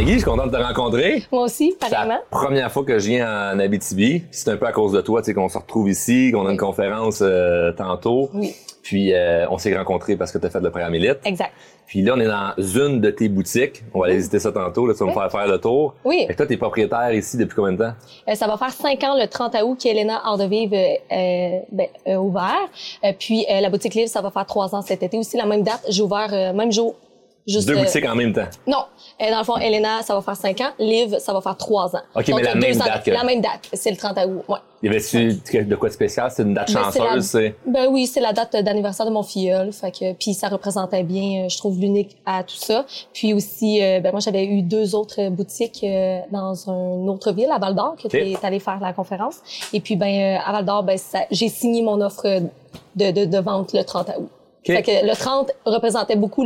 Ben Guy, je suis content de te rencontrer. Moi aussi, C'est pareillement. la première fois que je viens en Abitibi. C'est un peu à cause de toi, tu sais, qu'on se retrouve ici, qu'on a une conférence tantôt. Oui. Puis on s'est rencontrés parce que tu as fait le programme Élite. Exact. Puis là, on est dans une de tes boutiques. On va aller visiter ça tantôt. Là, tu vas me faire le tour. Oui. Fait que toi, t'es propriétaire ici depuis combien de temps? Ça va faire 5 ans le 30 août qu'Elena Art de Vivre a ouvert. Puis la boutique Livre, ça va faire 3 ans cet été aussi. La même date, j'ai ouvert même jour. Juste, Deux boutiques en même temps? Non. Dans le fond, Elena, ça va faire 5 ans. Liv, ça va faire 3 ans. OK, donc, mais la même date. La même date. C'est le 30 août, ouais. Y avait-tu de quoi de spécial? C'est une date chanceuse, c'est? Ben oui, c'est la date d'anniversaire de mon filleul. Fait que, puis ça représentait bien, je trouve, l'unique à tout ça. Puis aussi, moi, j'avais eu 2 autres boutiques dans une autre ville, à Val-d'Or, que tu es allé faire la conférence. Et puis, à Val-d'Or, j'ai signé mon offre de vente le 30 août. Okay. Fait que le 30 représentait beaucoup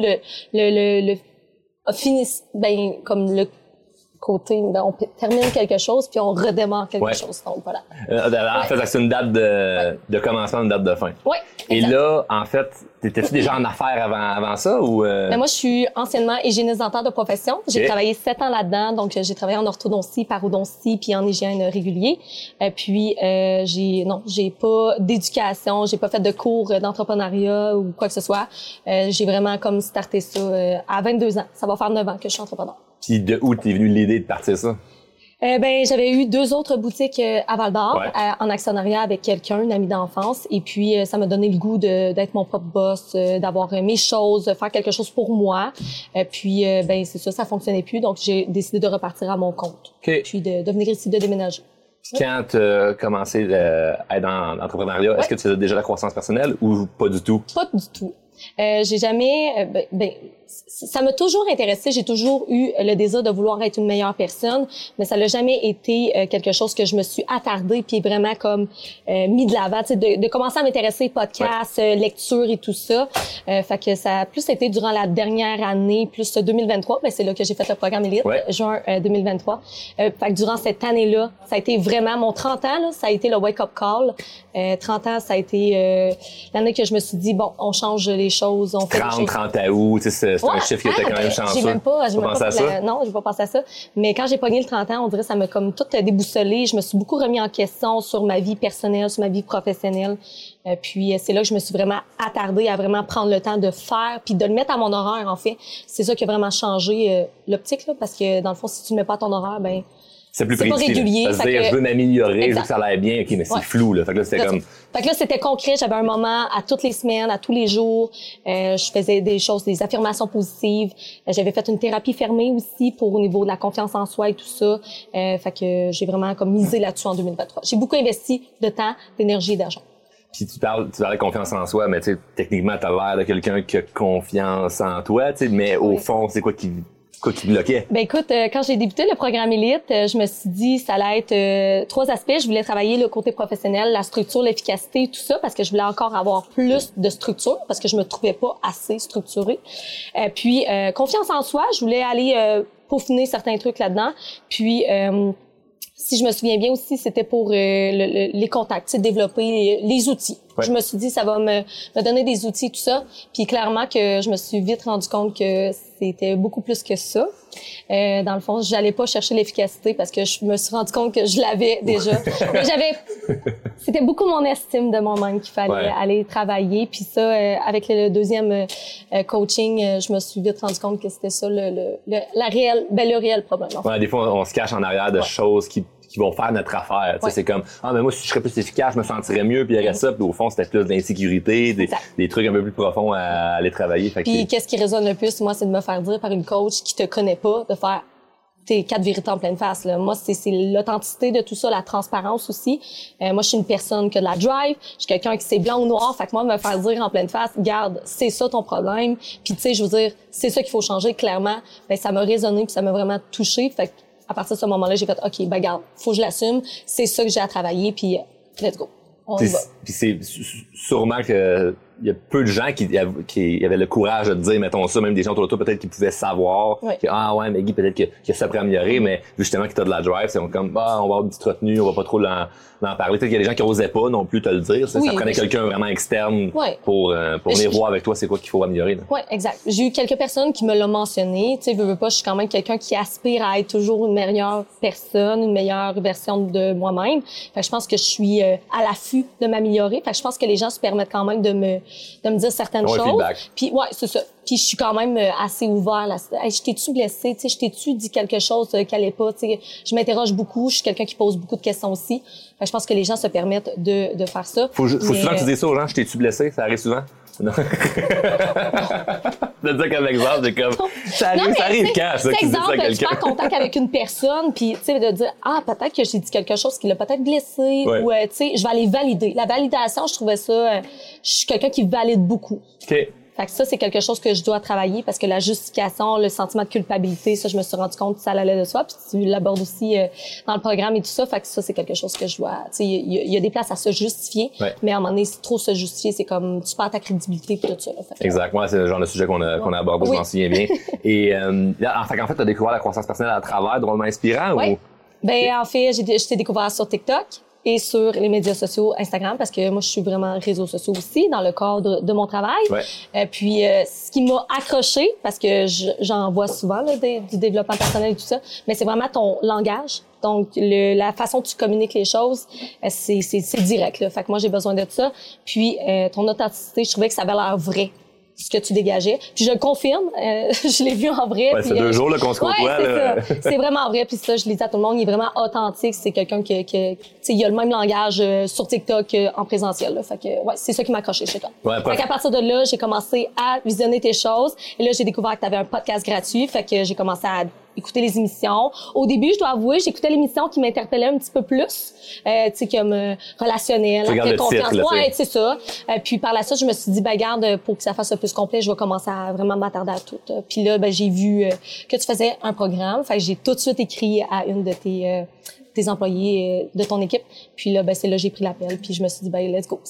comme le côté, on termine quelque chose puis on redémarre quelque chose. Donc voilà. En fait, c'est une date de commencement, une date de fin. Oui. Et là, en fait, t'étais-tu déjà en affaires avant ça ou Moi, je suis anciennement hygiéniste dentaire de profession. J'ai travaillé 7 ans là-dedans, donc j'ai travaillé en orthodontie, parodontie, puis en hygiène régulier. Puis j'ai pas d'éducation, j'ai pas fait de cours d'entrepreneuriat ou quoi que ce soit. J'ai vraiment comme starté ça à 22 ans. Ça va faire 9 ans que je suis entrepreneur. Puis de où t'es venue l'idée de partir ça? J'avais eu 2 autres boutiques à Val-d'Or, en actionnariat avec quelqu'un, une amie d'enfance. Et puis, ça m'a donné le goût d'être mon propre boss, d'avoir mes choses, de faire quelque chose pour moi. Puis, c'est ça fonctionnait plus. Donc, j'ai décidé de repartir à mon compte. Okay. Puis, de venir ici, de déménager. Quand tu as commencé à être dans l'entrepreneuriat, est-ce que tu faisais déjà la croissance personnelle ou pas du tout? Pas du tout. J'ai jamais ça m'a toujours intéressé, j'ai toujours eu le désir de vouloir être une meilleure personne, mais ça n'a jamais été quelque chose que je me suis attardée puis vraiment comme mis de l'avant, tu sais, de commencer à m'intéresser podcasts, lecture et tout ça. Fait que ça a plus été durant la dernière année, plus 2023, c'est là que j'ai fait le programme Élite, juin 2023. Fait que durant cette année-là, ça a été vraiment mon 30 ans là, ça a été le wake-up call. 30 ans, ça a été l'année que je me suis dit bon, on change les choses, on fait 30 août, tu sais, c'est un chiffre qui était quand même chanceux. J'ai même pas pensé à ça. Non, j'ai pas pensé à ça. Mais quand j'ai pogné le 30 ans, on dirait que ça m'a comme tout déboussolé. Je me suis beaucoup remis en question sur ma vie personnelle, sur ma vie professionnelle. Puis c'est là que je me suis vraiment attardée à vraiment prendre le temps de faire puis de le mettre à mon horaire en fait. C'est ça qui a vraiment changé l'optique là, parce que dans le fond si tu le mets pas à ton horaire, c'est plus pas régulier. Ça veut dire, je veux m'améliorer, je veux que ça aille bien. OK, mais c'est flou, là. Fait que là, c'était comme... Fait que là, c'était concret. J'avais un moment à toutes les semaines, à tous les jours. Je faisais des affirmations positives. J'avais fait une thérapie fermée aussi au niveau de la confiance en soi et tout ça. Fait que j'ai vraiment comme misé là-dessus en 2023. J'ai beaucoup investi de temps, d'énergie et d'argent. Puis tu parles de confiance en soi, mais tu sais, techniquement, t'as l'air de quelqu'un qui a confiance en toi, tu sais, mais au fond, c'est quoi qui bloquait? Écoute, quand j'ai débuté le programme Élite, je me suis dit ça allait être 3 aspects. Je voulais travailler le côté professionnel, la structure, l'efficacité, tout ça, parce que je voulais encore avoir plus de structure, parce que je me trouvais pas assez structurée. Puis confiance en soi, je voulais aller peaufiner certains trucs là-dedans. Puis si je me souviens bien aussi, c'était pour les contacts, développer les outils. Je me suis dit, ça va me donner des outils, tout ça. Puis clairement que je me suis vite rendu compte que c'était beaucoup plus que ça. Dans le fond, j'allais pas chercher l'efficacité parce que je me suis rendu compte que je l'avais déjà. Mais c'était beaucoup mon estime de moi-même qu'il fallait aller travailler. Puis ça, avec le deuxième coaching, je me suis vite rendu compte que c'était ça le réel problème. En fait. Des fois, on se cache en arrière de choses qui vont faire notre affaire. C'est comme, mais moi, si je serais plus efficace, je me sentirais mieux, puis il y aurait ça. Puis au fond, c'était plus d'insécurité, des trucs un peu plus profonds à aller travailler. Puis qu'est-ce qui résonne le plus, moi, c'est de me faire dire par une coach qui te connaît pas, de faire tes 4 vérités en pleine face. Là. Moi, c'est l'authenticité de tout ça, la transparence aussi. Moi, je suis une personne qui a de la drive. Je suis quelqu'un qui c'est blanc ou noir. Fait que moi, me faire dire en pleine face, garde, c'est ça ton problème. Puis tu sais, je veux dire, c'est ça qu'il faut changer clairement. Ça m'a résonné puis ça m'a vraiment touché. Fait que à partir de ce moment-là, j'ai fait, OK, garde, faut que je l'assume. C'est ça que j'ai à travailler, puis let's go. On y va. Puis c'est sûrement que y a peu de gens qui avaient le courage de te dire, mettons ça, même des gens autour de toi, peut-être qui pouvaient savoir que, ah ouais, Maggie, peut-être qu'il y a ça pour améliorer, mais justement que t'as de la drive, c'est comme, on va avoir une petite retenue, on va pas trop l'en parler. Peut-être qu'il y a des gens qui osaient pas non plus te le dire. Ça prenait quelqu'un vraiment externe pour venir voir avec toi c'est quoi qu'il faut améliorer. Oui, exact. J'ai eu quelques personnes qui me l'ont mentionné. Tu sais, veux pas, je suis quand même quelqu'un qui aspire à être toujours une meilleure personne, une meilleure version de moi-même. Fait que je pense que je suis à l'affût de m'améliorer. Fait que je pense que les gens se permettent quand même de me dire certaines choses. Feedback. Puis c'est ça. Puis je suis quand même assez ouvert là. Hey, je t'ai-tu blessé, tu sais, je t'ai-tu dit quelque chose qui allait pas, tu sais. Je m'interroge beaucoup, je suis quelqu'un qui pose beaucoup de questions aussi. Fait que je pense que les gens se permettent de faire ça. Faut souvent que tu dises ça aux gens, je t'ai-tu blessé, ça arrive souvent. Non. De dire comme exemple, c'est comme ça arrive quand ça qui dit ça à quelqu'un. Je suis en contact avec une personne puis tu sais de dire peut-être que j'ai dit quelque chose qui l'a peut-être blessé ou tu sais je vais aller valider. La validation, je trouvais ça je suis quelqu'un qui valide beaucoup. OK. Fait que ça, c'est quelque chose que je dois travailler parce que la justification, le sentiment de culpabilité, ça, je me suis rendu compte que ça allait de soi. Puis tu l'abordes aussi dans le programme et tout ça. Fait que ça, c'est quelque chose que je dois... Tu sais, il y a des places à se justifier, mais à un moment donné, si trop se justifier, c'est comme tu perds ta crédibilité et tout ça. Là. Exact. Moi, c'est le genre de sujet qu'on a abordé, je m'en souviens bien. Et en fait, tu as découvert la croissance personnelle à travers Drôlement Inspirant ou... Ben en fait, je t'ai découvert sur TikTok et sur les médias sociaux, Instagram, parce que moi, je suis vraiment réseaux sociaux aussi, dans le cadre de mon travail. Puis, ce qui m'a accroché, parce que j'en vois souvent là, du développement personnel et tout ça, mais c'est vraiment ton langage. Donc, la façon dont tu communiques les choses, c'est direct. Là. Fait que moi, j'ai besoin de ça. Puis, ton authenticité, je trouvais que ça avait l'air vrai, ce que tu dégageais. Puis je le confirme, je l'ai vu en vrai. Ouais, c'est 2 jours là, qu'on se côtoie. C'est vraiment vrai. Puis ça, je l'ai dit à tout le monde, il est vraiment authentique. C'est quelqu'un qui tu sais, il a le même langage sur TikTok en présentiel. Là. Fait que c'est ça qui m'a accroché chez toi. Fait qu'à partir de là, j'ai commencé à visionner tes choses. Et là, j'ai découvert que tu avais un podcast gratuit. Fait que j'ai commencé à écouter les émissions. Au début, je dois avouer, j'écoutais l'émission qui m'interpellait un petit peu plus, tu sais, comme relationnel, après confiance. C'est ça. Puis par la suite, je me suis dit, garde, pour que ça fasse plus complet, je vais commencer à vraiment m'attarder à tout. Puis là, j'ai vu que tu faisais un programme. Fait que j'ai tout de suite écrit à une de tes employés de ton équipe. Puis là, c'est là que j'ai pris l'appel. Puis je me suis dit, let's go.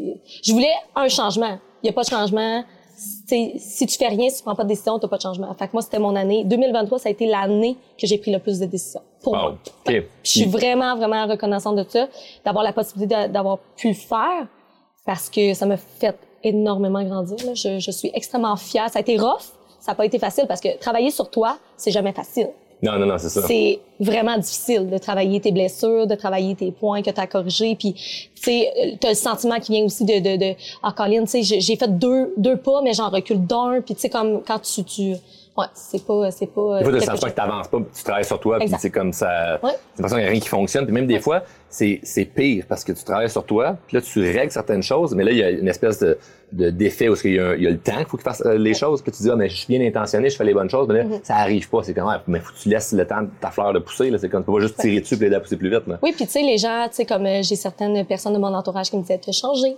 Je voulais un changement. Il n'y a pas de changement. T'sais, si tu fais rien, si tu prends pas de décision, t'as pas de changement. Fait que moi, c'était mon année. 2023, ça a été l'année que j'ai pris le plus de décisions. Pour moi. Je suis vraiment, vraiment reconnaissante de ça, d'avoir la possibilité d'avoir pu le faire, parce que ça m'a fait énormément grandir. Là. Je suis extrêmement fière. Ça a été rough. Ça n'a pas été facile parce que travailler sur toi, c'est jamais facile. Non, c'est ça. C'est vraiment difficile de travailler tes blessures, de travailler tes points que tu as corrigés. Puis, tu sais, tu as le sentiment qui vient aussi de Colin, tu sais, j'ai fait deux pas, mais j'en recule d'un. Puis, tu sais, comme quand tu c'est pas. Des fois, tu as le sentiment que t'avances pas, tu travailles sur toi, puis c'est comme ça. J'ai l'impression qu'il n'y a rien qui fonctionne. Puis même des fois, c'est pire parce que tu travailles sur toi, puis là, tu règles certaines choses, mais là, il y a une espèce d'effet où il y a le temps qu'il faut que tu fasses les choses, puis tu dis, mais je suis bien intentionné, je fais les bonnes choses, mais là, ça arrive pas. C'est comme, mais faut que tu laisses le temps de ta fleur de pousser, là. C'est comme, tu peux pas juste tirer dessus et l'aider à pousser plus vite, là. Oui, puis tu sais, les gens, tu sais, comme j'ai certaines personnes de mon entourage qui me disaient, t'as changé.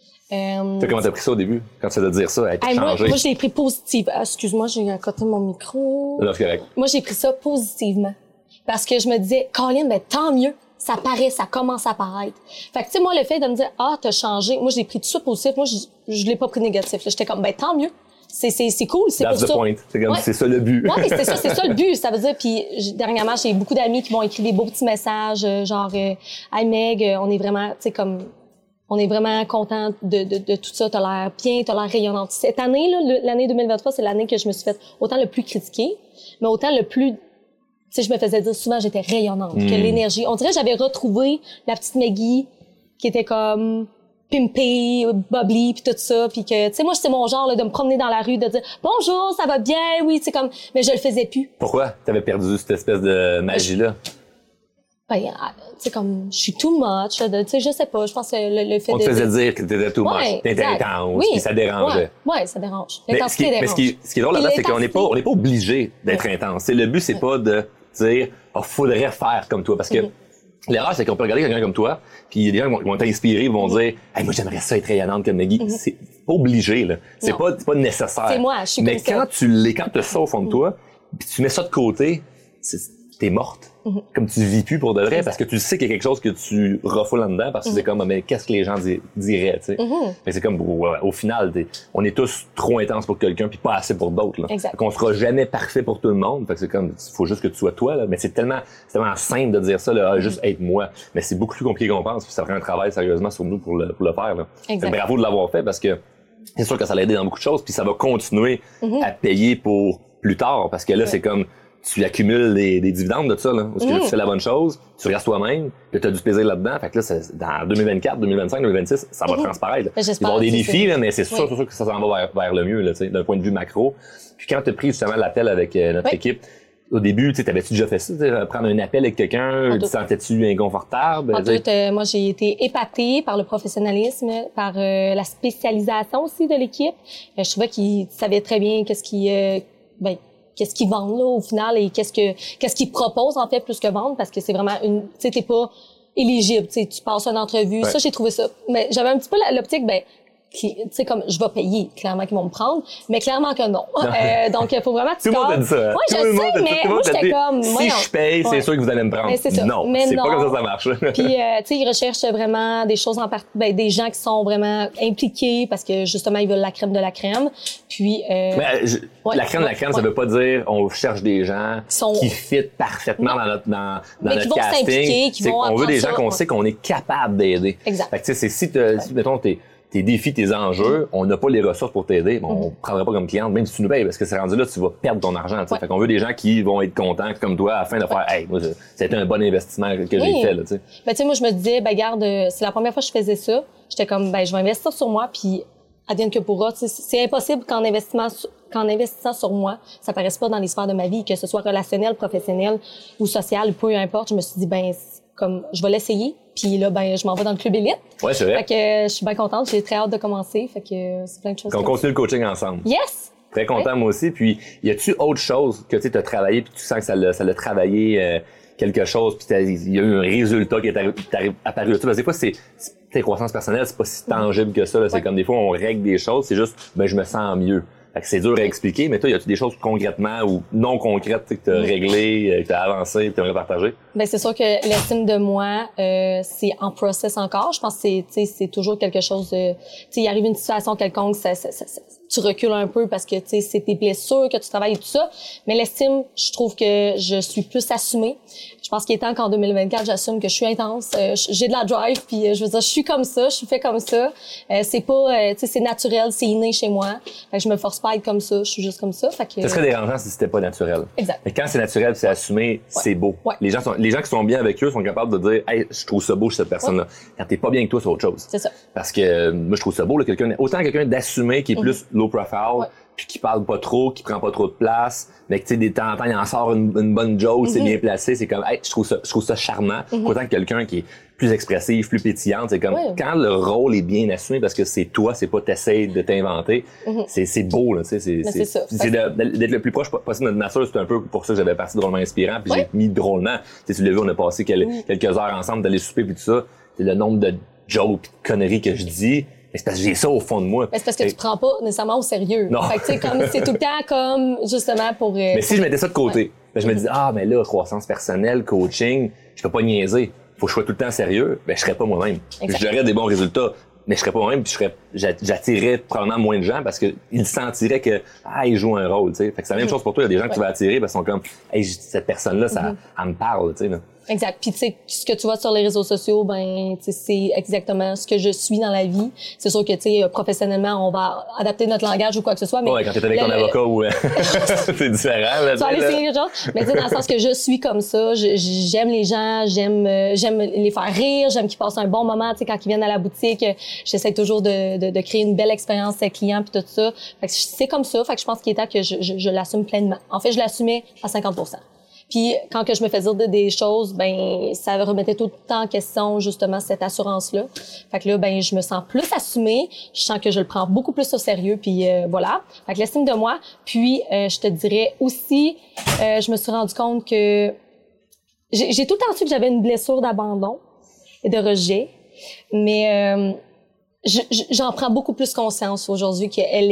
Comment t'as pris ça au début, quand tu as de dire ça, être changé? Moi, je l'ai pris positif. Excuse-moi, j'ai à côté de mon micro. Non, c'est correct. Moi, j'ai pris ça positivement. Parce que je me disais, Colin, tant mieux. Ça paraît, ça commence à paraître. Fait que, tu sais, moi, le fait de me dire, t'as changé. Moi, je l'ai pris tout ça positif. Moi, je l'ai pas pris négatif. J'étais comme, tant mieux. C'est cool, c'est pour ça. That's the point. C'est comme, c'est ça le but. Ouais, c'est ça le but. Ça veut dire, puis dernièrement, j'ai beaucoup d'amis qui m'ont écrit des beaux petits messages, genre, hey Meg, on est vraiment, tu sais, comme, on est vraiment content de tout ça. T'as l'air bien, t'as l'air rayonnante. Cette année, là, l'année 2023, c'est l'année que je me suis fait autant le plus critiquer, mais autant le plus, tu sais, je me faisais dire souvent j'étais rayonnante, que l'énergie. On dirait que j'avais retrouvé la petite Maggie qui était comme pimpée, bubbly, puis tout ça, puis que, tu sais, moi, c'est mon genre, là, de me promener dans la rue, de dire bonjour, ça va bien, oui, tu sais, comme, mais je le faisais plus. Pourquoi t'avais perdu cette espèce de magie-là? Tu sais, comme, je suis too much, tu sais, je sais pas, je pense que le fait on te faisait dire que t'étais too much, t'étais intense, puis ça dérangeait. Ouais, ça dérange. L'intensité dérange. Mais ce qui est drôle là-dedans, c'est qu'on n'est pas obligé d'être intense. Le but, c'est pas de dire, faudrait faire comme toi, parce que l'erreur, c'est qu'on peut regarder quelqu'un comme toi, puis il y a des gens qui vont t'inspirer, ils vont dire, hey, moi, j'aimerais ça être rayonnante comme Maggie. C'est pas obligé, là. C'est pas nécessaire. C'est moi, je suis mais comme ça. quand tu le sauves au fond de toi, puis tu mets ça de côté, t'es morte. Comme tu vis plus pour de vrai, parce que tu sais qu'il y a quelque chose que tu refoules là-dedans, parce que c'est comme, mais qu'est-ce que les gens diraient, tu sais. Mais c'est comme, au final, on est tous trop intenses pour quelqu'un puis pas assez pour d'autres, là. Exact. Qu'on sera jamais parfait pour tout le monde. Fait que c'est comme, faut juste que tu sois toi, là. Mais c'est tellement simple de dire ça, là, juste être moi. Mais c'est beaucoup plus compliqué qu'on pense, puis ça prend un travail sérieusement sur nous pour le faire, là. Exact. Bravo de l'avoir fait, parce que c'est sûr que ça l'a aidé dans beaucoup de choses, puis ça va continuer à payer pour plus tard, parce que là, c'est comme, tu accumules des dividendes de ça, là. Parce que tu fais la bonne chose, tu restes toi-même, puis tu as du plaisir là-dedans. Fait que là, dans 2024, 2025, 2026, ça va transparaître. Il va y avoir des défis, là, mais c'est sûr que ça s'en va vers le mieux, là, d'un point de vue macro. Puis quand tu as pris justement l'appel avec notre équipe, au début, t'avais-tu déjà fait ça, prendre un appel avec quelqu'un, te sentais-tu inconfortable? En tout, moi, j'ai été épatée par le professionnalisme, par la spécialisation aussi de l'équipe. Je trouvais qu'ils savaient très bien qu'est-ce qu'ils vendent là au final et qu'est-ce qu'ils proposent en fait plus que vendre, parce que c'est vraiment tu sais, t'es pas éligible, tu passes une entrevue. Ça, j'ai trouvé ça. Mais j'avais un petit peu l'optique, tu sais, comme je vais payer, clairement qu'ils vont me prendre, mais clairement que non. Donc il faut vraiment que tu tout le monde a dit ça. Oui, je sais, mais moi j'étais comme si je paye, c'est sûr que vous allez me prendre. Mais c'est ça. Non, c'est pas comme ça marche. Puis tu sais, ils recherchent vraiment des choses des gens qui sont vraiment impliqués parce que justement ils veulent la crème de la crème. Puis la crème de la crème, ça veut pas dire on cherche des gens qui fit parfaitement dans notre casting. On veut des gens qu'on sait qu'on est capable d'aider. Exact. Fait que tu sais, si mettons tes défis, tes enjeux, on n'a pas les ressources pour t'aider, on prendra pas comme cliente, même si tu nous payes, parce que c'est rendu là, tu vas perdre ton argent. Fait qu'on veut des gens qui vont être contents comme toi afin de faire, hey, moi, c'était un bon investissement que j'ai fait, là, tu sais. Ben, tu sais, moi, je me disais, garde, c'est la première fois que je faisais ça. J'étais comme, je vais investir sur moi, puis advienne que pourra. C'est impossible qu'en investissant sur moi, ça paraisse pas dans les sphères de ma vie, que ce soit relationnel, professionnel ou social, peu importe. Je me suis dit, comme, je vais l'essayer. Puis là, je m'en vais dans le club élite. Ouais, c'est vrai. Fait que je suis bien contente. J'ai très hâte de commencer. Fait que c'est plein de choses. Qu'on continue le coaching ensemble. Yes! Très content, moi aussi. Puis, y a-tu autre chose que tu as travaillé puis tu sens que ça l'a travaillé quelque chose puis il y a eu un résultat qui est apparu là-dessus? Parce que des fois, c'est croissance personnelle, c'est pas si tangible que ça, là. C'est comme des fois, on règle des choses. C'est juste, je me sens mieux. Fait que c'est dur à expliquer, mais toi, y a-tu des choses concrètement ou non concrètes que tu as réglées, que tu as avancé, que tu aimerais partager? C'est sûr que l'estime de moi, c'est en process encore. Je pense que c'est toujours quelque chose de, il arrive une situation quelconque, tu recules un peu parce que c'est tes blessures que tu travailles et tout ça. Mais l'estime, je trouve que je suis plus assumée. Je pense qu'il est temps qu'en 2024, j'assume que je suis intense, j'ai de la drive, puis je veux dire, je suis comme ça, je suis fait comme ça. C'est pas, c'est naturel, c'est inné chez moi. Fait que je me force pas à être comme ça, je suis juste comme ça. Fait que ça serait dérangeant si c'était pas naturel. Exact. Mais quand c'est naturel, c'est assumé, c'est beau. Ouais. Les gens qui sont bien avec eux sont capables de dire, hey, je trouve ça beau chez cette personne-là. Quand t'es pas bien avec toi, c'est autre chose. C'est ça. Parce que moi, je trouve ça beau, là, autant quelqu'un d'assumé qui est plus low profile. Puis qui parle pas trop, qui prend pas trop de place, mais que tu sais, des temps en temps, il en sort une bonne joke, c'est bien placé, c'est comme, hey, je trouve ça charmant. Autant que quelqu'un qui est plus expressif, plus pétillante, c'est comme, quand le rôle est bien assumé parce que c'est toi, c'est pas t'essayes de t'inventer, c'est beau, là, tu sais, c'est d'être le plus proche possible de notre nature, c'est un peu pour ça que j'avais parti drôlement inspirant, puis j'ai mis drôlement. Tu sais, tu l'as vu, on a passé quelques heures ensemble d'aller souper puis tout ça, c'est le nombre de jokes pis de conneries que je dis. C'est parce que j'ai ça au fond de moi. C'est parce que tu prends pas nécessairement au sérieux. Non. Fait que, tu sais, comme, c'est tout le temps comme, justement, pour... Mais si je mettais ça de côté, je me disais, mais là, croissance personnelle, coaching, je peux pas niaiser. Faut que je sois tout le temps sérieux. Je serais pas moi-même. J'aurais des bons résultats, mais je serais pas moi-même, puis j'attirerais probablement moins de gens parce que ils sentiraient que, ils jouent un rôle, tu sais. Fait que c'est la même chose pour toi. Il y a des gens que tu vas attirer parce qu'ils sont comme, cette personne-là, elle me parle, tu sais, là. Exact. Puis tu sais, ce que tu vois sur les réseaux sociaux, c'est exactement ce que je suis dans la vie. C'est sûr que tu sais, professionnellement, on va adapter notre langage ou quoi que ce soit. Mais quand t'es avec ton avocat ou c'est différent. Là, tu vas aller essayer les gens. Mais tu sais, dans le sens que je suis comme ça, j'aime les gens, j'aime les faire rire, j'aime qu'ils passent un bon moment. Tu sais, quand ils viennent à la boutique, j'essaie toujours de créer une belle expérience avec clients puis tout ça. Fait que c'est comme ça. Fait que je pense qu'il est temps que je l'assume pleinement. En fait, je l'assumais à 50%. Puis quand que je me faisais dire des choses, ça remettait tout le temps en question justement cette assurance-là. Fait que là, je me sens plus assumée, je sens que je le prends beaucoup plus au sérieux, puis voilà. Fait que l'estime de moi. Puis je te dirais aussi, je me suis rendu compte que j'ai tout le temps su que j'avais une blessure d'abandon et de rejet, mais j'en prends beaucoup plus conscience aujourd'hui qu'elle est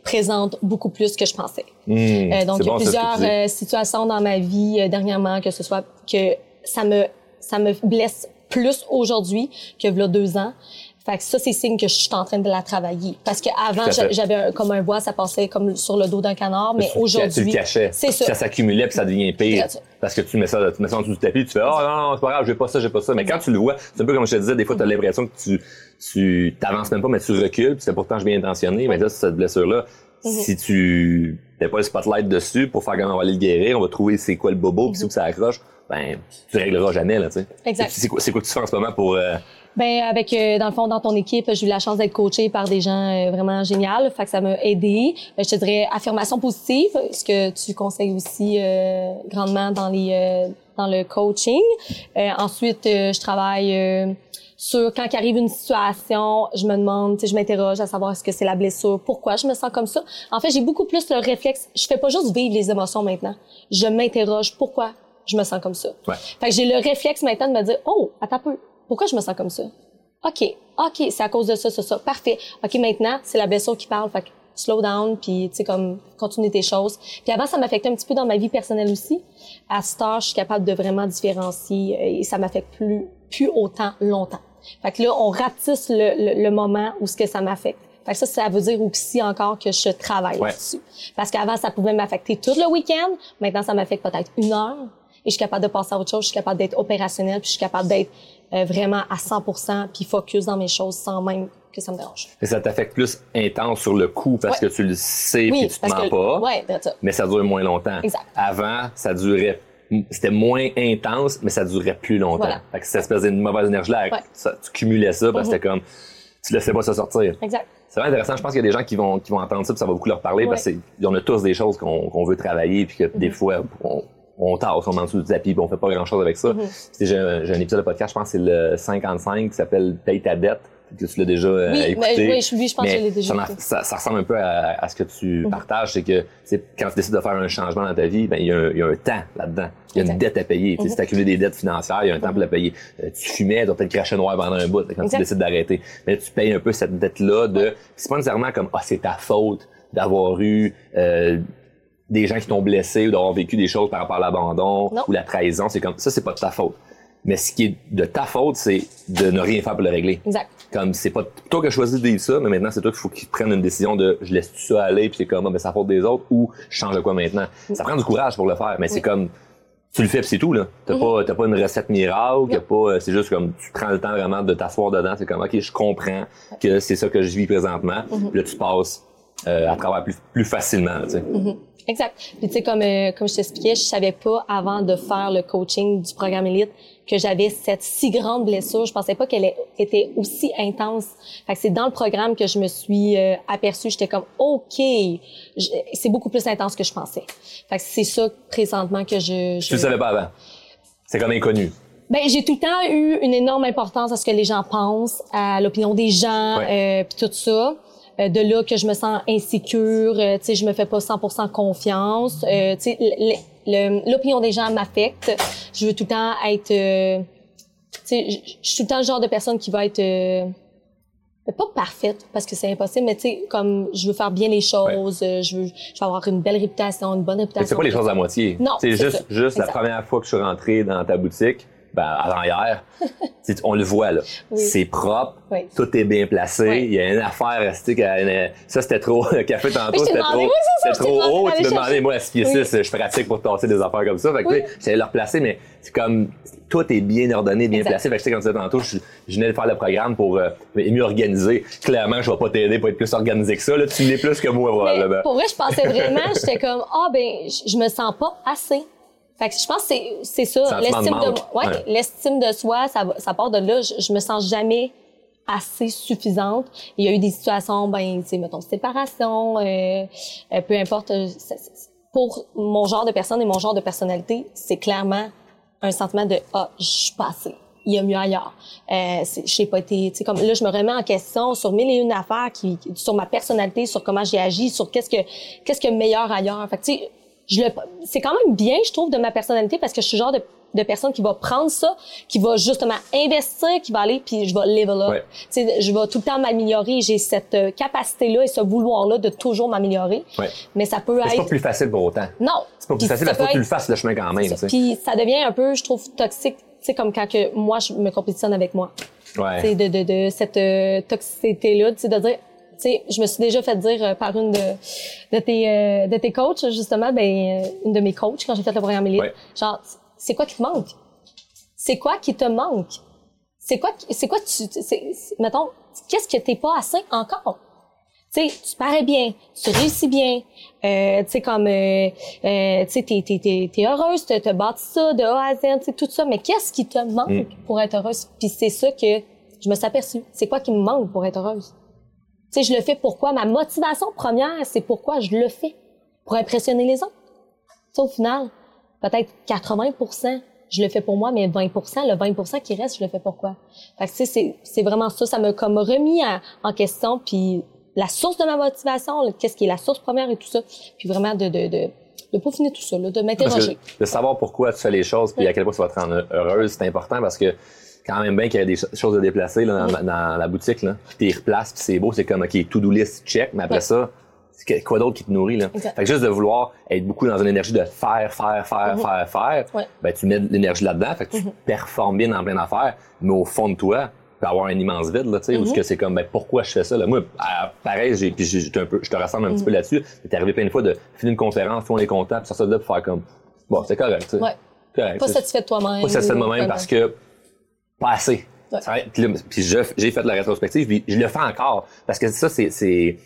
présente beaucoup plus que je pensais. Donc, il y a plusieurs situations dans ma vie dernièrement, que ce soit que ça me blesse plus aujourd'hui que v'là 2 ans. Fait que ça, c'est signe que je suis en train de la travailler. Parce qu'avant, j'avais comme un bois, ça passait comme sur le dos d'un canard, mais aujourd'hui... Tu le cachais. C'est ça. Ça s'accumulait, puis ça devient pire. Parce que tu mets ça en dessous du tapis, tu fais « Oh non, c'est pas grave, j'ai pas ça. » Mais quand tu le vois, c'est un peu comme je te disais, des fois, tu as l'impression que tu t'avances même pas, mais tu recules, puis c'est pourtant bien intentionné. Mais là, cette blessure-là, si tu n'as pas le spotlight dessus pour faire comment on va aller le guérir, on va trouver c'est quoi le bobo, puis c'est où que ça accroche, ben tu régleras jamais, là, tu sais. Exact. C'est quoi que tu fais en ce moment pour... Ben avec dans le fond dans ton équipe, j'ai eu la chance d'être coachée par des gens vraiment géniaux, fait que ça m'a aidé. Je te dirais affirmation positive, ce que tu conseilles aussi grandement dans le coaching. Ensuite, je travaille sur quand arrive une situation, je me demande, je m'interroge à savoir est-ce que c'est la blessure, pourquoi je me sens comme ça. En fait, j'ai beaucoup plus le réflexe, je fais pas juste vivre les émotions maintenant. Je m'interroge pourquoi je me sens comme ça. Ouais. Fait que j'ai le réflexe maintenant de me dire "Oh, attends un peu. Pourquoi je me sens comme ça? OK, c'est à cause de ça. Parfait. OK, maintenant, c'est la blessure qui parle. Fait que slow down, puis tu sais, comme, continue tes choses. Puis avant, ça m'affectait un petit peu dans ma vie personnelle aussi. À ce temps, je suis capable de vraiment différencier et ça m'affecte plus autant longtemps. Fait que là, on ratisse le moment où ce que ça m'affecte. Fait que ça veut dire aussi encore que je travaille là-dessus. Parce qu'avant, ça pouvait m'affecter tout le week-end. Maintenant, ça m'affecte peut-être 1 heure. Et je suis capable de passer à autre chose. Je suis capable d'être opérationnelle, puis je suis capable d'être vraiment à 100%, puis focus dans mes choses sans même que ça me dérange. Et ça t'affecte plus intense sur le coup parce que tu le sais puis tu te mens pas. Oui, c'est ça. Mais ça dure moins longtemps. Exact. Avant, c'était moins intense, mais ça durait plus longtemps. Voilà. Fait que cette espèce de mauvaise énergie-là, tu cumulais ça parce que c'était comme, tu laissais pas ça sortir. Exact. C'est vraiment intéressant. Je pense qu'il y a des gens qui vont entendre ça puis ça va beaucoup leur parler parce qu'on a tous des choses qu'on veut travailler puis que des fois, on tasse, on met en dessous du tapis, puis on fait pas grand-chose avec ça. J'ai un épisode de podcast, je pense que c'est le 55, qui s'appelle « Paye ta dette », que tu l'as déjà écouté. Je pense que je l'ai déjà écouté. Ça ressemble un peu à ce que tu partages, c'est que quand tu décides de faire un changement dans ta vie, ben il y a un temps là-dedans. Il y a une dette à payer. Si tu accumules des dettes financières, il y a un temps pour la payer. Tu fumais, tu as peut-être craché noir pendant un bout quand tu décides d'arrêter. Mais tu payes un peu cette dette-là c'est pas nécessairement comme « Ah, c'est ta faute d'avoir eu... des gens qui t'ont blessé ou d'avoir vécu des choses par rapport à l'abandon ou la trahison, c'est comme ça, c'est pas de ta faute. Mais ce qui est de ta faute, c'est de ne rien faire pour le régler. Exact. Comme c'est pas toi qui as choisi de vivre ça, mais maintenant c'est toi qu'il faut qu'ils prennent une décision de je laisse tout ça aller puis c'est comme c'est la faute des autres ou je change de quoi maintenant. Ça prend du courage pour le faire, mais c'est comme tu le fais puis c'est tout là. T'as pas une recette miracle, c'est juste comme tu prends le temps vraiment de t'asseoir dedans, c'est comme OK, je comprends que c'est ça que je vis présentement. Puis là tu passes à travers plus facilement, tu sais. Exact. Puis tu sais comme je t'expliquais, je savais pas avant de faire le coaching du programme Élite que j'avais cette si grande blessure. Je pensais pas qu'elle était aussi intense. Fait que c'est dans le programme que je me suis aperçue. J'étais comme OK, c'est beaucoup plus intense que je pensais. Fait que c'est ça présentement que je Tu le savais pas avant. C'est comme inconnu. Ben j'ai tout le temps eu une énorme importance à ce que les gens pensent, à l'opinion des gens, puis tout ça. De là que je me sens insécure, tu sais, je me fais pas 100% confiance. Tu sais, l'opinion des gens m'affecte. Je veux tout le temps être, tu sais, je suis tout le temps le genre de personne qui va être pas parfaite parce que c'est impossible, mais tu sais, comme je veux faire bien les choses, je veux avoir une belle réputation, une bonne réputation. C'est pas les choses à moitié. Non, c'est juste la première fois que je suis rentré dans ta boutique. Avant hier, on le voit là. C'est propre, tout est bien placé. Il y a une affaire, ça c'était trop. Le café tantôt, c'était trop haut. Tu me demandais, moi, à 6 pieds 6, je pratique pour tasser des affaires comme ça. Fait que j'allais le replacer, mais c'est comme tout est bien ordonné, bien placé. Fait que comme tu disais tantôt, je venais de faire le programme pour mieux organiser. Clairement, je vais pas t'aider pour être plus organisé que ça. Là, tu l'es plus que moi, probablement. Pour vrai, je pensais vraiment, j'étais comme je me sens pas assez. Fait que je pense que c'est ça, l'estime de soi, ça part de là. Je me sens jamais assez suffisante. Il y a eu des situations, tu sais, mettons, séparation, peu importe. Pour mon genre de personne et mon genre de personnalité, c'est clairement un sentiment de je suis pas assez. Il y a mieux ailleurs. J'ai pas été, tu sais, comme là, je me remets en question sur 1001 affaires sur ma personnalité, sur comment j'ai agi, sur qu'est-ce que meilleur ailleurs. Fait que tu sais, c'est quand même bien, je trouve, de ma personnalité parce que je suis le genre de de personnes qui va prendre ça, qui va justement investir, qui va aller, puis je vais level up. Tu sais, je vais tout le temps m'améliorer. J'ai cette capacité-là et ce vouloir-là de toujours m'améliorer. Mais ça peut être... C'est pas plus facile pour autant. Non. C'est pas plus facile parce que tu le fasses le chemin quand même. Puis ça devient un peu, je trouve, toxique. Tu sais, comme quand que moi, je me compétitionne avec moi. Tu sais, de cette toxicité-là, tu sais, de dire... Tu sais, je me suis déjà fait dire par une de tes coachs, justement, une de mes coachs, quand j'ai fait le programme Élite, genre, c'est quoi qui te manque? C'est quoi qui te manque? Mettons, qu'est-ce que t'es pas assez encore? Tu sais, tu parais bien, tu réussis bien, tu sais, comme, tu sais, t'es heureuse, t'as bâti ça de A à Z, tu sais, tout ça, mais qu'est-ce qui te manque pour être heureuse? Puis c'est ça que je me suis aperçue. C'est quoi qui me manque pour être heureuse? Tu sais, je le fais pourquoi? Ma motivation première, c'est pourquoi je le fais. Pour impressionner les autres. Tu sais, au final, peut-être 80%, je le fais pour moi, mais 20%, le 20% qui reste, je le fais pourquoi? Fait que, tu sais, c'est vraiment ça. Ça m'a comme remis en question, puis la source de ma motivation, qu'est-ce qui est la source première et tout ça. Puis vraiment de peaufiner tout ça, là, de m'interroger. De savoir pourquoi tu fais les choses, puis à quel point ça va te rendre heureuse, c'est important parce que quand même bien qu'il y a des choses à déplacer là, dans la boutique, là. Puis tu les replaces, puis c'est beau, c'est comme, OK, to-do list, check, mais après ça, c'est quoi d'autre qui te nourrit, là? Fait que juste de vouloir être beaucoup dans une énergie de faire, ben tu mets de l'énergie là-dedans, fait que tu performes bien dans plein d'affaires, mais au fond de toi, tu peux avoir un immense vide, là, tu sais, où que c'est comme, ben pourquoi je fais ça, là? Moi, pareil, je te ressemble un petit peu là-dessus, t'es arrivé plein de fois de finir une conférence, tout le monde est content, puis sortir de là pour faire comme, bon, c'est correct, tu sais. Correct, pas satisfait de toi-même. Pas satisfait de moi-même parce que pas assez. Puis j'ai fait la rétrospective, puis je le fais encore parce que ça c'est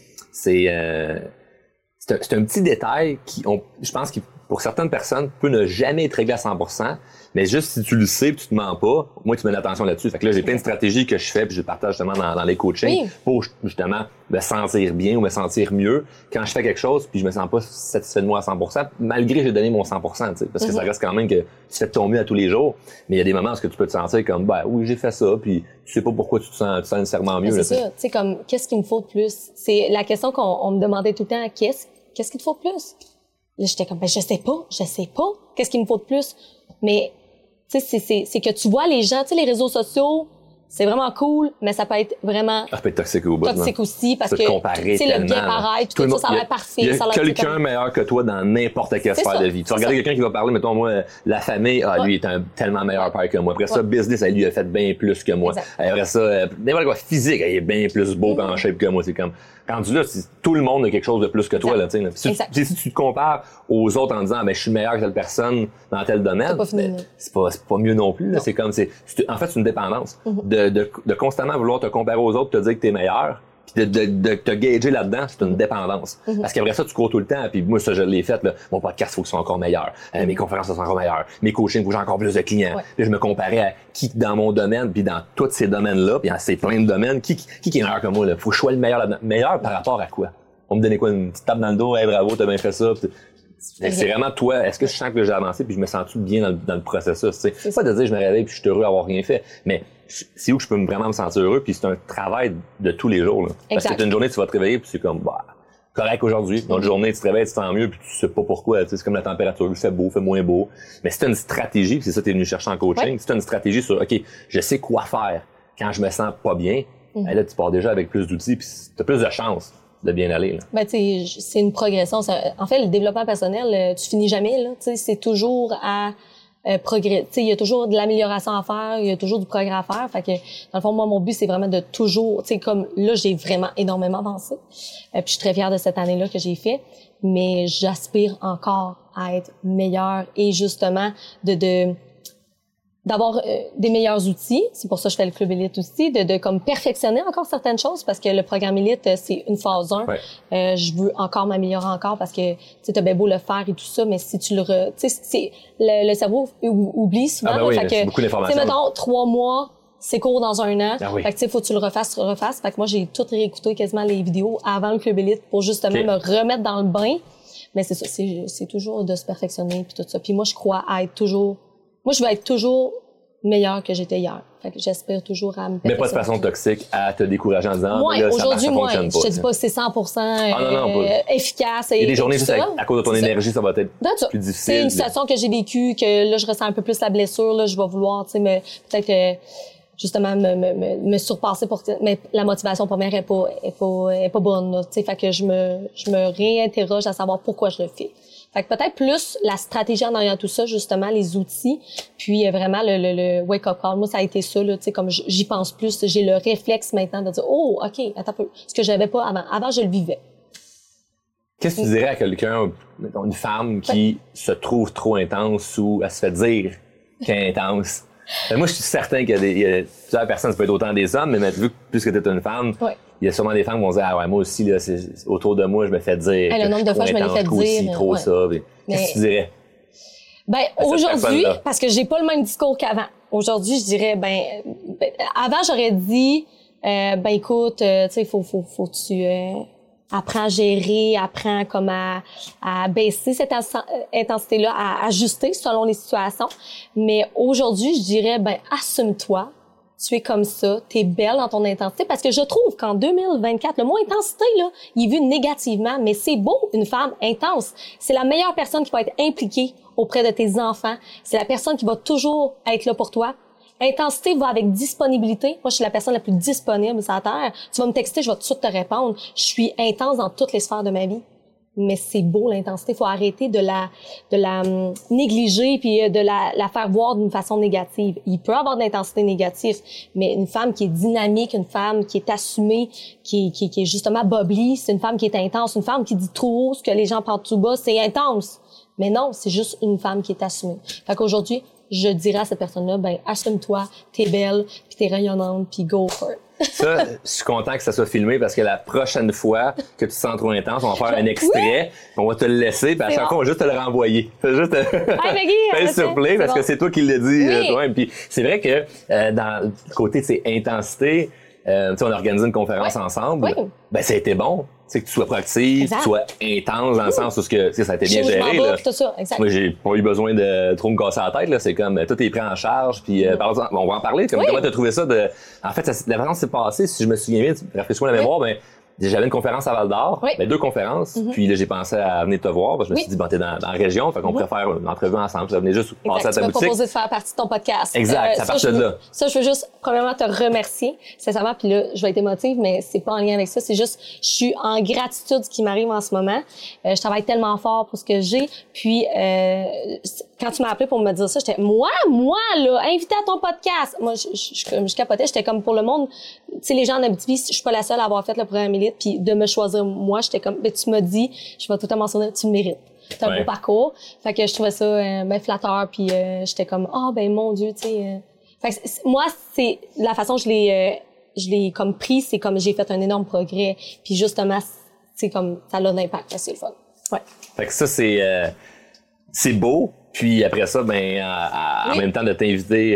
un petit détail je pense que pour certaines personnes peut ne jamais être réglé à 100%, mais juste si tu le sais, puis tu te mens pas, moi tu mets l'attention là-dessus. Fait que là j'ai plein de stratégies que je fais, puis je partage justement dans les coachings pour justement me sentir bien ou me sentir mieux quand je fais quelque chose, puis je me sens pas satisfait de moi à 100%, malgré que j'ai donné mon 100%, tu sais, parce que ça reste quand même que tu fais de ton mieux à tous les jours, mais il y a des moments où tu peux te sentir comme ben oui j'ai fait ça, puis tu sais pas pourquoi tu te sens nécessairement mieux. C'est ça, tu sais comme qu'est-ce qu'il me faut de plus? C'est la question qu'on me demandait tout le temps, qu'est-ce qu'il te faut de plus? Là, j'étais comme, ben, je sais pas. Qu'est-ce qu'il me faut de plus? Mais, tu sais, c'est que tu vois les gens, tu sais, les réseaux sociaux, c'est vraiment cool, mais ça peut être vraiment... Ça peut être toxique au bout. Toxique aussi, parce que, tu sais, le bien paraître, tout ça, ça a l'air parfait. Il y a quelqu'un meilleur que toi dans n'importe quelle sphère de vie. Tu regardes quelqu'un qui va parler, mettons, moi, la famille, lui, est un tellement meilleur père que moi. Après ça, business, lui, a fait bien plus que moi. Après ça, n'importe quoi, physique, il est bien plus beau qu'en shape que moi. C'est comme... Rendu là, tout le monde a quelque chose de plus que toi, là, tu sais. Si tu te compares aux autres en disant, ben, je suis meilleur que telle personne dans tel domaine, c'est pas mieux non plus, là. C'est comme, en fait, c'est une dépendance. De constamment vouloir te comparer aux autres, te dire que t'es meilleur, puis de te gager là-dedans, c'est une dépendance. Parce qu'après ça, tu cours tout le temps, puis moi, ça, je l'ai fait, là. Mon podcast, faut qu'ils soient encore meilleurs. Mes conférences, ça sont encore meilleures. Mes coachings, faut que j'ai encore plus de clients. Puis je me comparais à qui dans mon domaine, puis dans tous ces domaines-là, puis c'est plein de domaines, qui est meilleur que moi, là? Faut que je sois le meilleur là-dedans. Meilleur par rapport à quoi? On me donnait quoi? Une petite tape dans le dos? Hey, bravo, t'as bien fait ça. C'est vraiment toi. Est-ce que je sens que j'ai avancé puis je me sens-tu bien dans le processus, tu sais? C'est pas de dire je me réveille puis je suis heureux d'avoir rien fait, mais c'est où je peux vraiment me sentir heureux, puis c'est un travail de tous les jours, là. Parce que t'as une journée, tu vas te réveiller puis c'est comme, bah, correct aujourd'hui. Une autre journée, tu te réveilles, tu te sens mieux puis tu sais pas pourquoi, tu sais, c'est comme la température, il fait beau, fait moins beau. Mais si t'as une stratégie, puis c'est ça que t'es venu chercher en coaching, si t'as une stratégie sur, OK, je sais quoi faire quand je me sens pas bien, ben là, tu pars déjà avec plus d'outils puis t'as plus de chances de bien aller, là. Ben, tu sais, c'est une progression. En fait, le développement personnel, tu finis jamais, là. Tu sais, c'est toujours à progrès. Tu sais, il y a toujours de l'amélioration à faire, il y a toujours du progrès à faire. Fait que, dans le fond, moi, mon but, c'est vraiment de toujours, tu sais, comme là, j'ai vraiment énormément avancé. Puis je suis très fière de cette année-là que j'ai fait. Mais j'aspire encore à être meilleure et justement d'avoir des meilleurs outils. C'est pour ça que je fais le Club Élite aussi, de comme perfectionner encore certaines choses parce que le programme Élite, c'est une phase 1. Je veux encore m'améliorer encore parce que, tu sais, t'as bien beau le faire et tout ça, mais si tu tu sais, le cerveau oublie souvent. Oui, fait c'est beaucoup d'informations. Tu sais, mettons, 3 mois, c'est court dans un an. Fait que, tu sais, faut que tu le refasses. Fait que moi, j'ai tout réécouté quasiment les vidéos avant le Club Élite pour justement me remettre dans le bain. Mais c'est ça, c'est toujours de se perfectionner puis tout ça. Puis moi, je crois à être toujours... Moi, je veux être toujours meilleure que j'étais hier. Fait que j'aspire toujours à me Mais pas de façon toxique à te décourager en disant moi, aujourd'hui, moi, je te dis pas que c'est 100% efficace. Il y a des journées juste à cause de ton énergie, ça va être plus difficile. C'est une situation que j'ai vécue, que là, je ressens un peu plus la blessure, là, je vais vouloir, tu sais, peut-être justement me surpasser mais la motivation première est pas bonne, là, tu sais, fait que je me réinterroge à savoir pourquoi je le fais. Fait que peut-être plus la stratégie en arrière tout ça, justement, les outils, puis vraiment le wake-up call. Moi, ça a été ça, là, tu sais, comme j'y pense plus, j'ai le réflexe maintenant de dire, oh, OK, attends un peu, ce que j'avais pas avant. Avant, je le vivais. Qu'est-ce que tu dirais à quelqu'un, une femme qui se trouve trop intense ou elle se fait dire qu'elle est intense? Moi, je suis certain qu'il y a plusieurs personnes, ça peut être autant des hommes, mais vu que plus que tu es une femme, il y a sûrement des femmes qui vont dire, ah ouais, moi aussi, là, c'est autour de moi, je me fais dire. Le nombre de fois, je me l'ai fait dire. Aussi, trop ça. Qu'est-ce que tu dirais? Ben, aujourd'hui, parce que j'ai pas le même discours qu'avant. Aujourd'hui, je dirais, avant, j'aurais dit, écoute, tu sais, faut que tu, apprends à gérer, apprends comme à baisser cette intensité-là, à ajuster selon les situations. Mais aujourd'hui, je dirais, assume-toi. Tu es comme ça, t'es belle dans ton intensité, parce que je trouve qu'en 2024, le mot intensité, là, il est vu négativement, mais c'est beau, une femme intense. C'est la meilleure personne qui va être impliquée auprès de tes enfants. C'est la personne qui va toujours être là pour toi. Intensité va avec disponibilité. Moi, je suis la personne la plus disponible sur la Terre. Tu vas me texter, je vais tout de suite te répondre. Je suis intense dans toutes les sphères de ma vie. Mais c'est beau, l'intensité. Il faut arrêter de la négliger puis de la faire voir d'une façon négative. Il peut y avoir de l'intensité négative, mais une femme qui est dynamique, une femme qui est assumée, qui est justement bubbly, c'est une femme qui est intense. Une femme qui dit trop haut ce que les gens parlent tout bas, c'est intense. Mais non, c'est juste une femme qui est assumée. Fait qu'aujourd'hui, je dirais à cette personne-là, assume-toi, t'es belle, puis t'es rayonnante, puis go for it. Ça, je suis content que ça soit filmé parce que la prochaine fois que tu te sens trop intense, on va faire un extrait, on va te le laisser, puis à chaque fois, on va juste te le renvoyer. Juste fais s'il te plaît, parce que c'est toi qui l'as dit. Toi, puis c'est vrai que dans le côté de ces intensités, on a organisé une conférence ensemble. Ça a été bon. Que tu sois proactive, que tu sois intense dans le sens où ça a été bien géré. Là. Tout ça, exact. Moi, j'ai pas eu besoin de trop me casser la tête. Là. C'est comme tout est pris en charge. Puis par exemple, on va en parler. Comment tu as trouvé ça? En fait, la façon s'est passée, si je me souviens bien, rafraîchis-moi la mémoire, j'avais une conférence à Val-d'Or, 2 conférences, puis là j'ai pensé à venir te voir, parce que je me suis dit t'es dans la région, fait qu'on pourrait faire une entrevue ensemble, ça venait juste passer à ta boutique. Tu m'as proposé de faire partie de ton podcast. Exact, ça part de là. Ça, je veux juste premièrement te remercier, sincèrement, puis là je vais être émotive, mais c'est pas en lien avec ça, c'est juste je suis en gratitude de ce qui m'arrive en ce moment. Je travaille tellement fort pour ce que j'ai, puis quand tu m'as appelé pour me dire ça, j'étais moi là, invité à ton podcast. Moi je capotais, j'étais comme pour le monde, tu sais les gens en Abitibi, je suis pas la seule à avoir fait le programme Élite. Puis de me choisir moi, j'étais comme tu m'as dit, je vais tout te mentionner, tu le mérites. T'as un beau parcours. Fait que je trouvais ça flatteur, puis j'étais comme mon Dieu, tu sais. Fait que moi c'est la façon que je l'ai comme pris, c'est comme j'ai fait un énorme progrès, puis justement c'est comme ça a l'impact, c'est le fun. Ouais. Fait que ça c'est beau. Puis après ça, en même temps de t'inviter,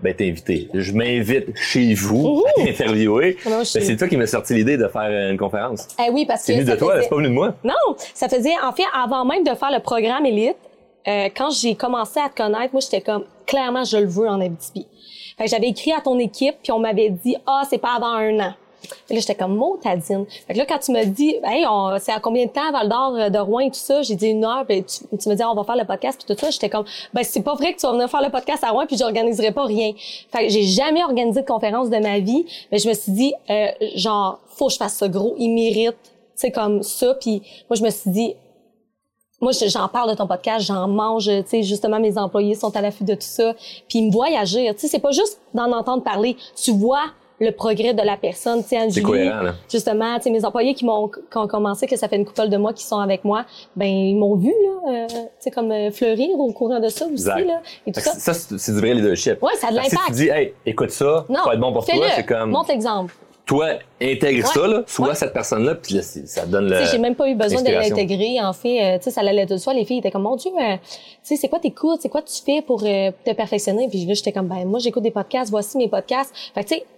je m'invite chez vous à t'interviewer. C'est toi qui m'as sorti l'idée de faire une conférence. Oui, parce que c'est venu de toi, c'est pas venu de moi. Non, ça faisait, en fait, avant même de faire le programme Élite, quand j'ai commencé à te connaître, moi, j'étais comme, clairement, je le veux en Abitibi. Fait que j'avais écrit à ton équipe, puis on m'avait dit, c'est pas avant 1 an. Fait que là, j'étais comme, Tadine. Fait que là, quand tu m'as dit, c'est à combien de temps, Val-d'Or, de Rouen et tout ça? J'ai dit 1 heure, puis tu m'as dit, on va faire le podcast, puis tout ça. J'étais comme, c'est pas vrai que tu vas venir faire le podcast à Rouen, puis j'organiserai pas rien. Fait que j'ai jamais organisé de conférence de ma vie, mais je me suis dit, faut que je fasse ça gros, il mérite, tu sais, comme ça. Puis moi, je me suis dit, moi, j'en parle de ton podcast, j'en mange, tu sais, justement, mes employés sont à l'affût de tout ça, puis ils me voient agir. Tu sais, c'est pas juste d'en entendre parler, tu vois le progrès de la personne, tu sais, Anne-Julie. C'est cohérent, là. Justement, tu sais, mes employés qui ont commencé, que ça fait une couple de mois qu'ils sont avec moi, ils m'ont vu, là, tu sais, comme fleurir au courant de ça aussi, exact. Là. Et tout ça, c'est du vrai leadership. Ouais, ça a de l'impact. Si tu dis, écoute ça, ça va être bon pour toi, c'est comme. Montre l'exemple. Toi, intègre ça, là, sois cette personne-là, puis là, ça donne le. Tu sais, j'ai même pas eu besoin de l'intégrer, en fait. Tu sais, ça allait de soi, les filles étaient comme, mon Dieu, tu sais, c'est quoi t'écoutes, c'est quoi tu fais pour te perfectionner? Puis là, j'étais comme, moi, j'écoute des podcasts, voici mes podcasts. Fait que, tu sais,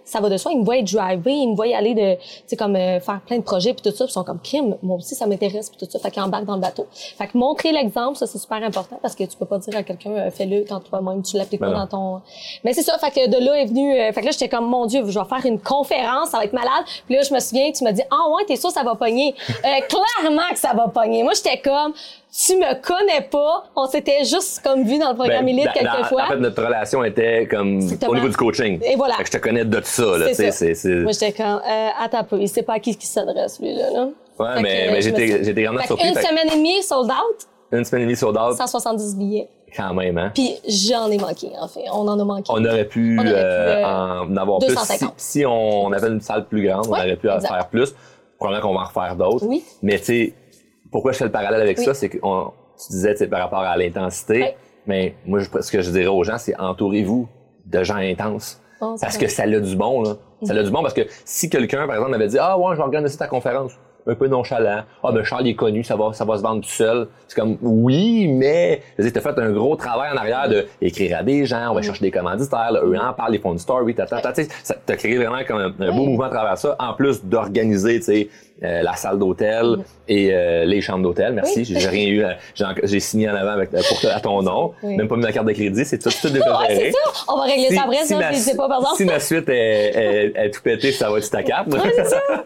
ça va de soi. Ils me voient être driver, ils me voient aller de, tu sais, comme faire plein de projets puis tout ça. Puis ils sont comme crime. Moi aussi, ça m'intéresse puis tout ça. Fait qu'ils embarquent dans le bateau. Fait que montrer l'exemple, ça c'est super important parce que tu peux pas dire à quelqu'un fais-le quand toi-même tu l'appliques pas dans ton. Mais c'est ça. Fait que de là est venu. Fait que là j'étais comme mon Dieu, je vais faire une conférence, ça va être malade. Puis là je me souviens, tu m'as dit ouais, t'es sûr ça va pogner. Clairement que ça va pogner. Moi j'étais comme tu me connais pas, on s'était juste comme vu dans le programme Élite quelques fois. En fait, notre relation était comme au niveau du coaching. Et voilà. Fait que je te connais de ça, là. C'est. Moi, j'étais comme, attends un peu, il sait pas à qui s'adresse, lui, là. Ouais, mais j'étais grandement surpris. Une semaine et demie, sold out. Une semaine et demie sold out. 170 billets. Quand même, hein. Puis j'en ai manqué, en fait. On en a manqué. On aurait pu en avoir 250. plus. Si on avait une salle plus grande, on aurait pu en faire plus. Probablement qu'on va en refaire d'autres. Oui. Mais tu sais, pourquoi je fais le parallèle avec ça, c'est que tu disais, tu sais, par rapport à l'intensité. Mais moi, ce que je dirais aux gens, c'est entourez-vous de gens intenses. Parce que ça a du bon, là. Ça a du bon parce que si quelqu'un, par exemple, m'avait dit, ouais, je vais organiser ta conférence. Un peu nonchalant. Ben Charles est connu, ça va se vendre tout seul. C'est comme, oui, mais, je veux dire, t'as fait un gros travail en arrière de écrire à des gens, on va chercher des commanditaires, là, eux en parlent, ils font une story, tu sais, t'as créé vraiment comme un beau mouvement à travers ça, en plus d'organiser, tu sais, la salle d'hôtel et les chambres d'hôtel. Merci, j'ai rien eu, j'ai signé en avant à ton nom, même pas mis ma carte de crédit, c'est tout déjà géré. C'est ça, on va régler ça après, ça, je sais pas, par exemple. Si ma suite est tout pétée, ça va être ta carte. C'est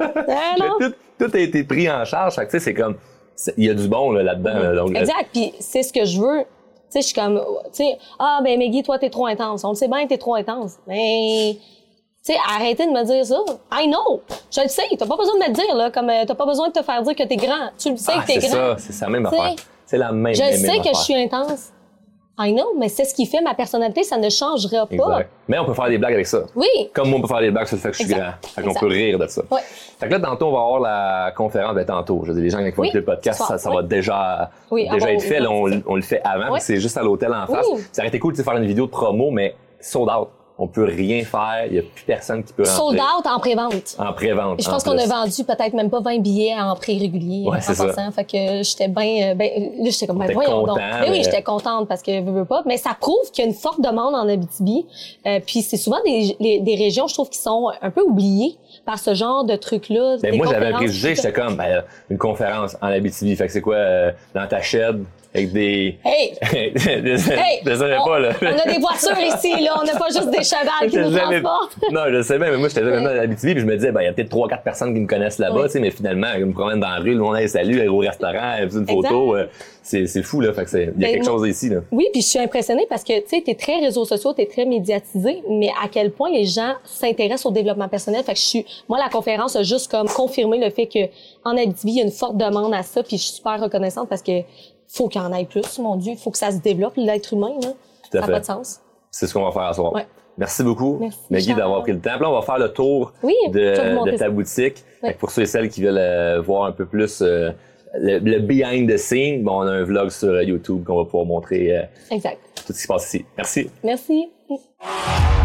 ça. Tout a été pris en charge. Fait que, tu sais, c'est comme, il y a du bon, là-dedans. Là, donc, exact. Puis c'est ce que je veux. Tu sais, je suis comme, tu sais, ben, Meggy, toi, t'es trop intense. On le sait bien que t'es trop intense. Mais, tu sais, arrêtez de me dire ça. I know. Je le sais. T'as pas besoin de me le dire, là. Comme, t'as pas besoin de te faire dire que t'es grand. Tu le sais que t'es grand. C'est ça, même affaire. C'est la même Je sais que je suis intense. I know, mais c'est ce qui fait ma personnalité, ça ne changera pas. Exact. Mais on peut faire des blagues avec ça. Oui. Comme moi, on peut faire des blagues sur le fait que je suis grand. Fait qu'on peut rire de ça. Ouais. Fait que là, tantôt, on va avoir la conférence. Tantôt. Je veux dire, les gens qui vont écouter le podcast, ça va déjà être fait. Là, on le fait avant. C'est juste à l'hôtel en face. Ça aurait été cool de faire une vidéo de promo, mais sold out. On peut rien faire. Il n'y a plus personne qui peut rentrer. Sold out en pré-vente. En pré-vente. Je pense qu'on a vendu peut-être même pas 20 billets en prix régulier. Ouais, c'est ça. Fait que j'étais là, j'étais comme, voyons donc. Mais oui, j'étais contente parce que veux pas. Mais ça prouve qu'il y a une forte demande en Abitibi. Puis c'est souvent des régions, je trouve, qui sont un peu oubliées par ce genre de trucs-là. Moi, j'avais un préjugé, j'étais comme, une conférence en Abitibi. Fait que c'est quoi, dans ta shed? Avec des... Hey! Je savais pas, là. On a des voitures ici, là. On n'a pas juste des chevals qui nous transportent. Non, je sais bien, mais moi, j'étais jamais dans l'Abitibi, puis je me disais, il y a peut-être 3-4 personnes qui me connaissent là-bas, tu sais, mais finalement, je me promène dans la rue, le monde, salut, aller au restaurant, une photo. C'est fou, là. Fait que il y a quelque chose ici, là. Oui, puis je suis impressionnée parce que, tu sais, t'es très réseaux sociaux, t'es très médiatisé, mais à quel point les gens s'intéressent au développement personnel. Fait que moi, la conférence a juste comme confirmé le fait que en Abitibi, il y a une forte demande à ça, puis je suis super reconnaissante parce que faut qu'il y en ait plus, mon Dieu. Faut que ça se développe, l'être humain, là. Ça n'a pas de sens. C'est ce qu'on va faire ce soir. Ouais. Merci beaucoup, Meggy, d'avoir pris le temps. Là, on va faire le tour de ta boutique. Pour ceux et celles qui veulent voir un peu plus le behind the scene, on a un vlog sur YouTube qu'on va pouvoir montrer tout ce qui se passe ici. Merci. Merci.